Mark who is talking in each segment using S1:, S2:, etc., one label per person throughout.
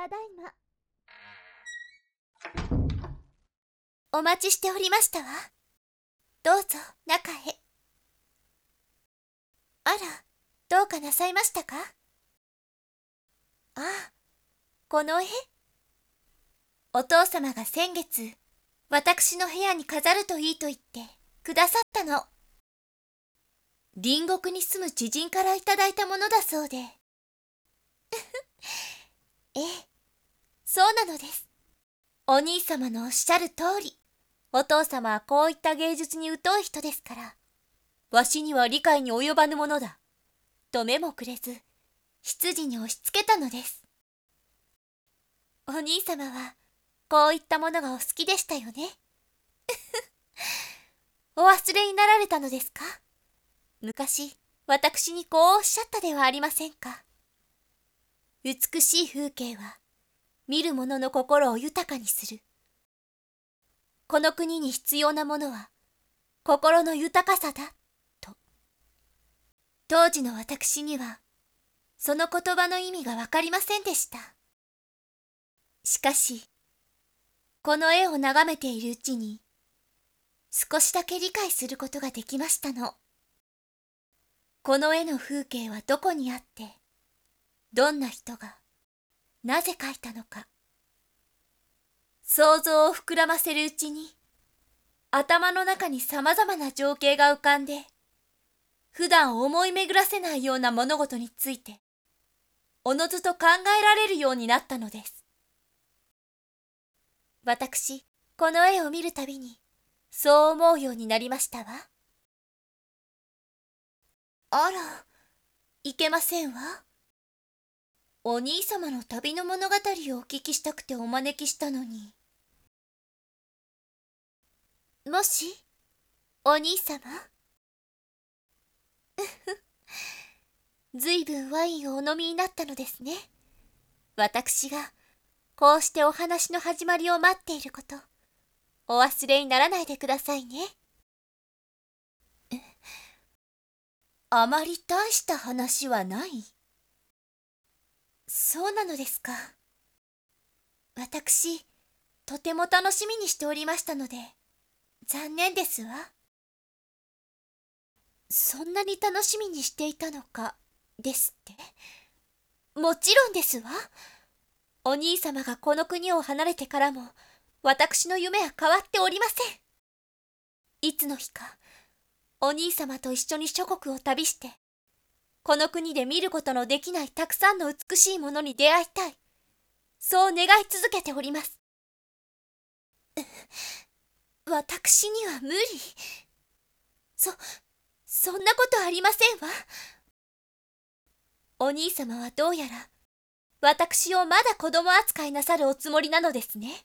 S1: ただいま。お待ちしておりましたわ。どうぞ中へ。あら、どうかなさいましたか？ああ、この絵。お父様が先月、私の部屋に飾るといいと言ってくださったの。隣国に住む知人からいただいたものだそうで。ええ、そうなのです。お兄様のおっしゃる通り、お父様はこういった芸術に疎い人ですから、わしには理解に及ばぬものだ、と目もくれず、執事に押し付けたのです。お兄様は、こういったものがお好きでしたよね。お忘れになられたのですか？昔、私にこうおっしゃったではありませんか。美しい風景は、見る者の心を豊かにする。この国に必要なものは、心の豊かさだ、と。当時の私には、その言葉の意味がわかりませんでした。しかし、この絵を眺めているうちに、少しだけ理解することができましたの。この絵の風景はどこにあって、どんな人が、なぜ描いたのか。想像を膨らませるうちに、頭の中に様々な情景が浮かんで、普段思い巡らせないような物事について、おのずと考えられるようになったのです。私、この絵を見るたびに、そう思うようになりましたわ。あら、いけませんわ。お兄様の旅の物語をお聞きしたくてお招きしたのに。もし、お兄様ずいぶんワインをお飲みになったのですね。私が、こうしてお話の始まりを待っていること、お忘れにならないでくださいね。あまり大した話はない。そうなのですか。私、とても楽しみにしておりましたので、残念ですわ。そんなに楽しみにしていたのか、ですって。もちろんですわ。お兄様がこの国を離れてからも、私の夢は変わっておりません。いつの日か、お兄様と一緒に諸国を旅して、この国で見ることのできないたくさんの美しいものに出会いたい。そう願い続けております。私には無理。そんなことありませんわ。お兄様はどうやら、私をまだ子供扱いなさるおつもりなのですね。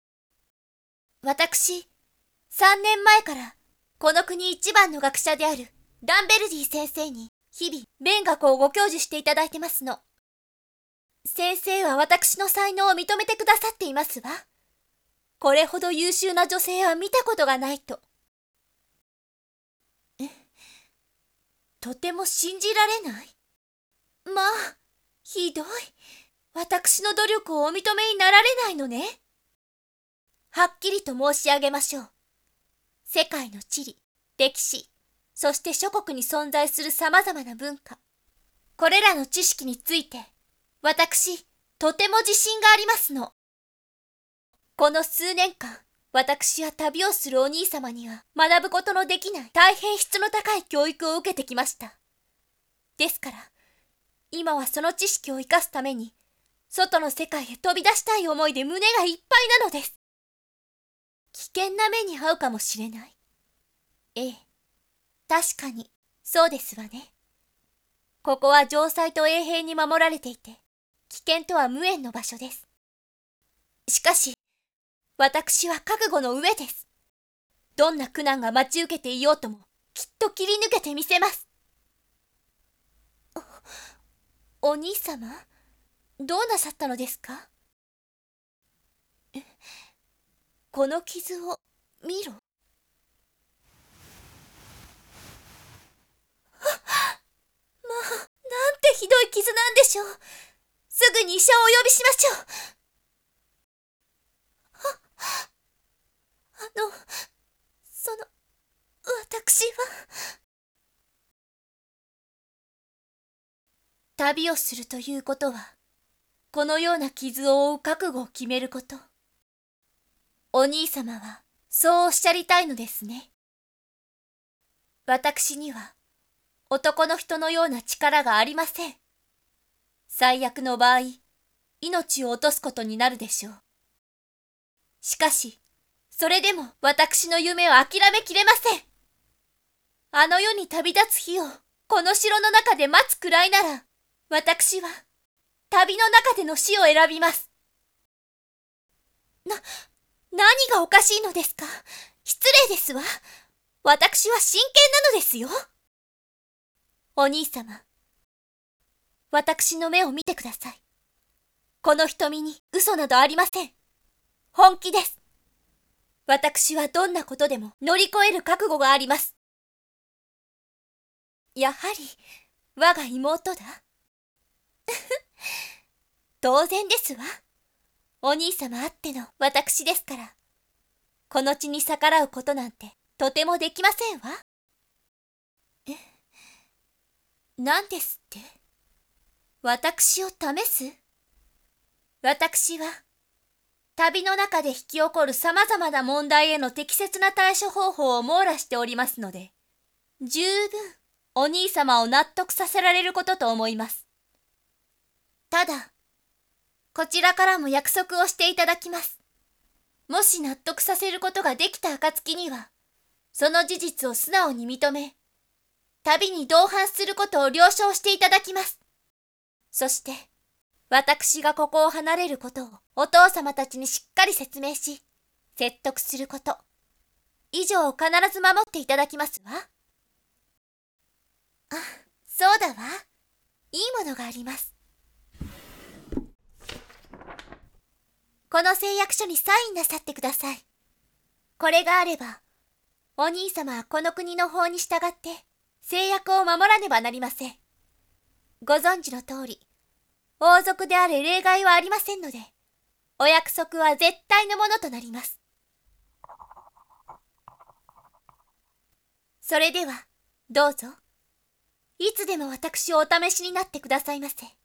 S1: 私、3年前から、この国一番の学者であるダンベルディ先生に、日々、勉学をご教授していただいてますの。先生は私の才能を認めてくださっていますわ。これほど優秀な女性は見たことがないと。とても信じられない。まあ、ひどい。私の努力をお認めになられないのね。はっきりと申し上げましょう。世界の地理、歴史、そして諸国に存在する様々な文化。これらの知識について、私、とても自信がありますの。この数年間、私は旅をするお兄様には学ぶことのできない大変質の高い教育を受けてきました。ですから、今はその知識を生かすために、外の世界へ飛び出したい思いで胸がいっぱいなのです。危険な目に遭うかもしれない。ええ、確かに、そうですわね。ここは城塞と衛兵に守られていて、危険とは無縁の場所です。しかし、私は覚悟の上です。どんな苦難が待ち受けていようとも、きっと切り抜けてみせます。お兄様、どうなさったのですか？この傷を見ろ。なんてひどい傷なんでしょう。 すぐに医者をお呼びしましょう。私は。旅をするということは、このような傷を負う覚悟を決めること。お兄様はそうおっしゃりたいのですね。私には男の人のような力がありません。最悪の場合、命を落とすことになるでしょう。しかし、それでも私の夢を諦めきれません。あの世に旅立つ日をこの城の中で待つくらいなら、私は旅の中での死を選びます。何がおかしいのですか？失礼ですわ。私は真剣なのですよ。お兄様、私の目を見てください。この瞳に嘘などありません。本気です。私はどんなことでも乗り越える覚悟があります。やはり我が妹だ。当然ですわ。お兄様あっての私ですから。この地に逆らうことなんてとてもできませんわ。何ですって？私を試す？私は旅の中で引き起こる様々な問題への適切な対処方法を網羅しておりますので、十分お兄様を納得させられることと思います。ただ、こちらからも約束をしていただきます。もし納得させることができた暁には、その事実を素直に認め、旅に同伴することを了承していただきます。そして、私がここを離れることをお父様たちにしっかり説明し、説得すること、以上を必ず守っていただきますわ。あ、そうだわ。いいものがあります。この誓約書にサインなさってください。これがあれば、お兄様はこの国の法に従って誓約を守らねばなりません。ご存知の通り、王族であれ例外はありませんので、お約束は絶対のものとなります。それでは、どうぞ。いつでも私をお試しになってくださいませ。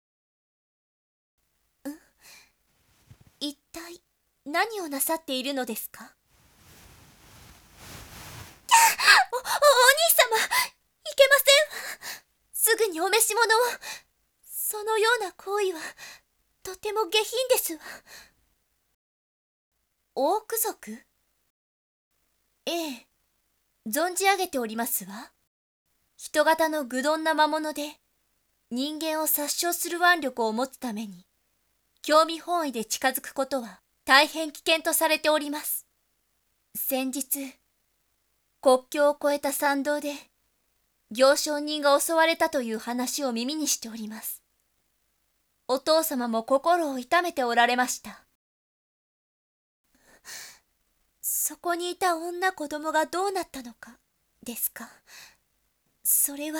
S1: 一体何をなさっているのですか？お兄様、いけませんわ。すぐにお召し物を。そのような行為はとても下品ですわ。オーク族？ええ、存じ上げておりますわ。人型の愚鈍な魔物で、人間を殺傷する腕力を持つために、興味本位で近づくことは大変危険とされております。先日、国境を越えた山道で、行商人が襲われたという話を耳にしております。お父様も心を痛めておられました。そこにいた女子供がどうなったのか、ですか？それは。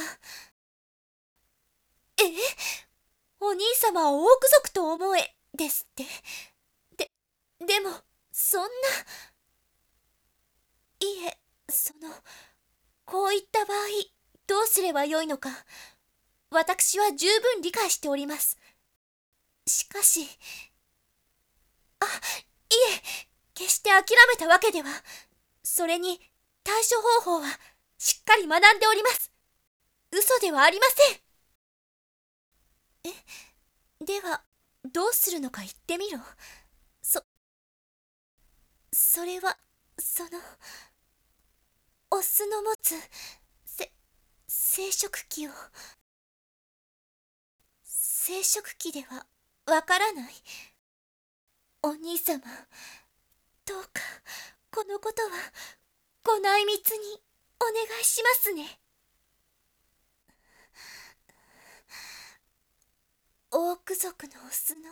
S1: お兄様はオーク族と思え、ですって。でも、そんな。いえ、こういった場合、どうすればよいのか、私は十分理解しております。しかし、いえ、決して諦めたわけでは。それに、対処方法はしっかり学んでおります。嘘ではありません。では、どうするのか言ってみろ。それは、オスの持つ、生殖器を。生殖器では、わからない。お兄様、どうか、このことは、ご内密に、お願いしますね。オーク族のオスの。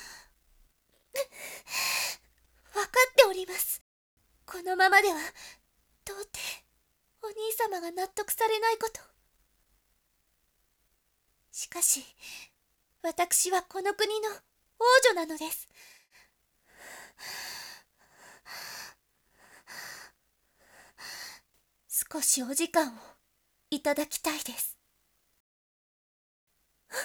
S1: わかっております。このままでは、到底、お兄様が納得されないこと。しかし、 私はこの国の王女なのです。少しお時間をいただきたいです。いや、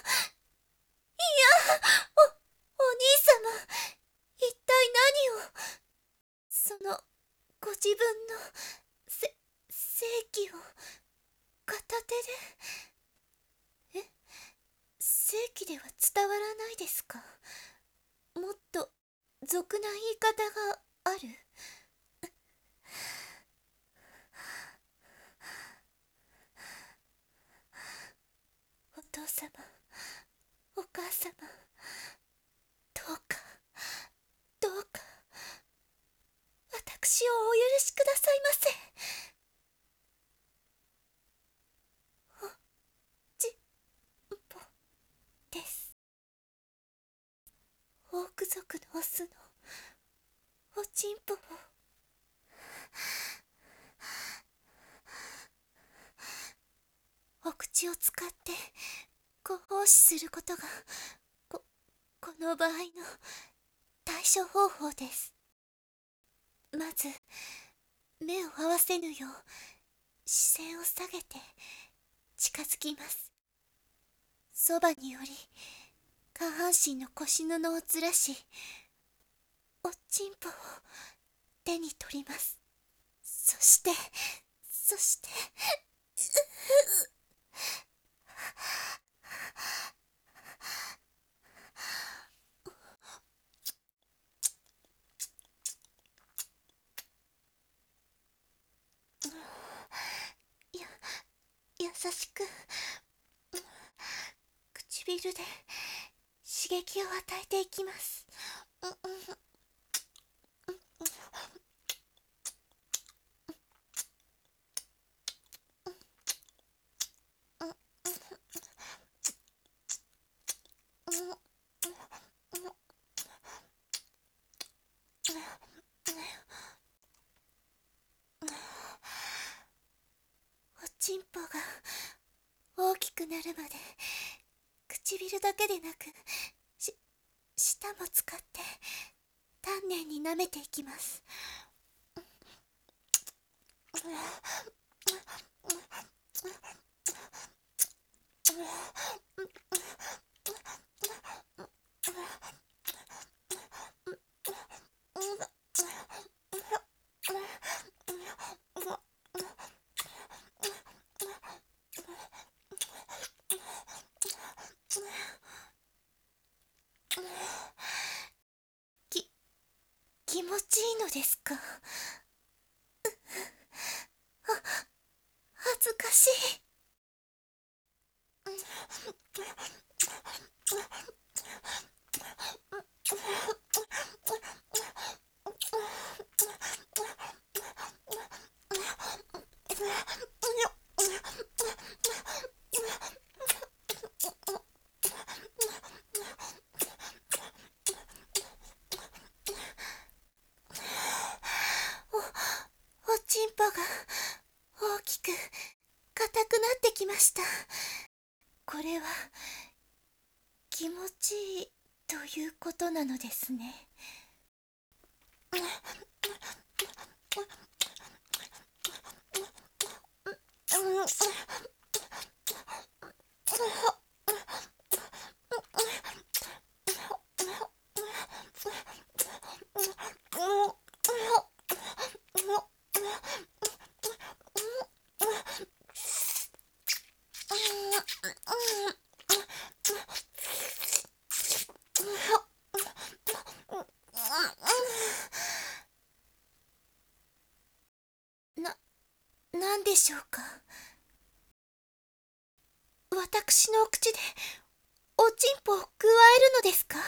S1: お兄様、一体何を、その、ご自分の、正義を、片手で、正義では伝わらないですか？もっと、俗な言い方がある？お父様、お母様、どうか、どうか、私をお許しくださいませ。おちんぽです。オーク族のオスのおちんぽをお口を使ってご奉仕することがこの場合の対処方法です。まず目を合わせぬよう視線を下げて近づきます。そばにより下半身の腰布をずらし、おちんぽを手に取ります。そして優しく唇で刺激を与えていきます。おちんぽが大きくなるまで唇だけでなく舌も使って丹念に舐めていきます。気持ちいいのですか？恥ずかしい。おちんぽが大きく硬くなってきました。これは気持ちいいということなのですね。なんでしょうか。私のお口でおちんぽを加えるのですか？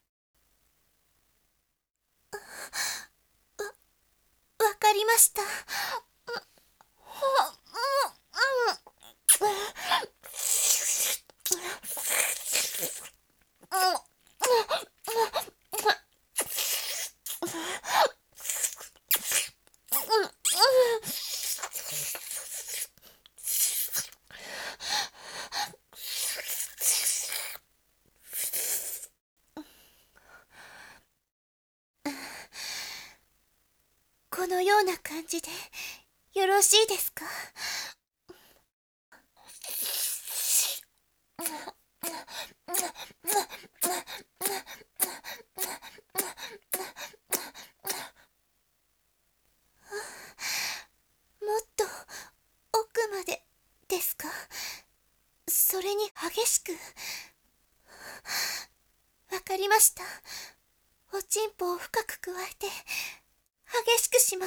S1: わかりました。 のような感じでよろしいですか？もっと奥までですか？それに激しく。わかりました。おちんぽを深く加えて激しくします。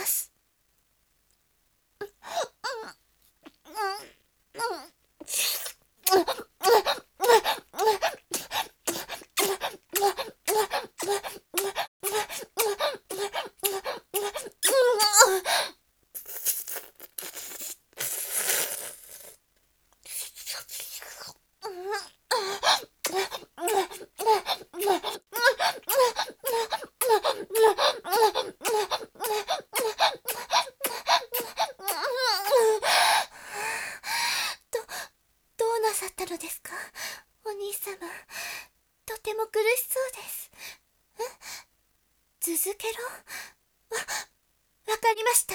S1: どうなさったのですか、お兄様。とても苦しそうです。続けろ。わかりました。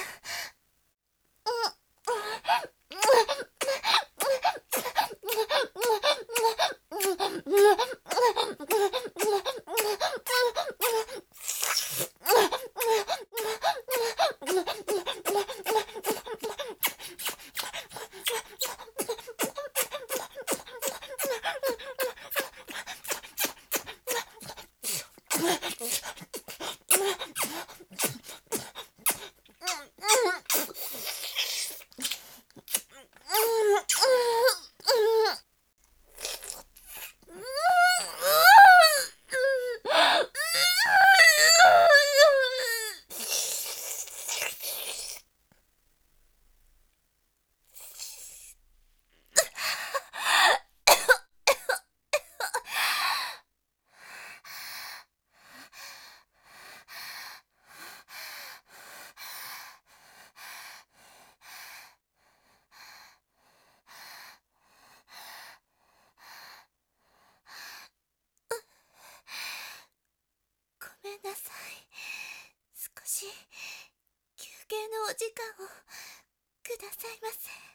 S1: ごめんなさい。少し休憩のお時間をくださいませ。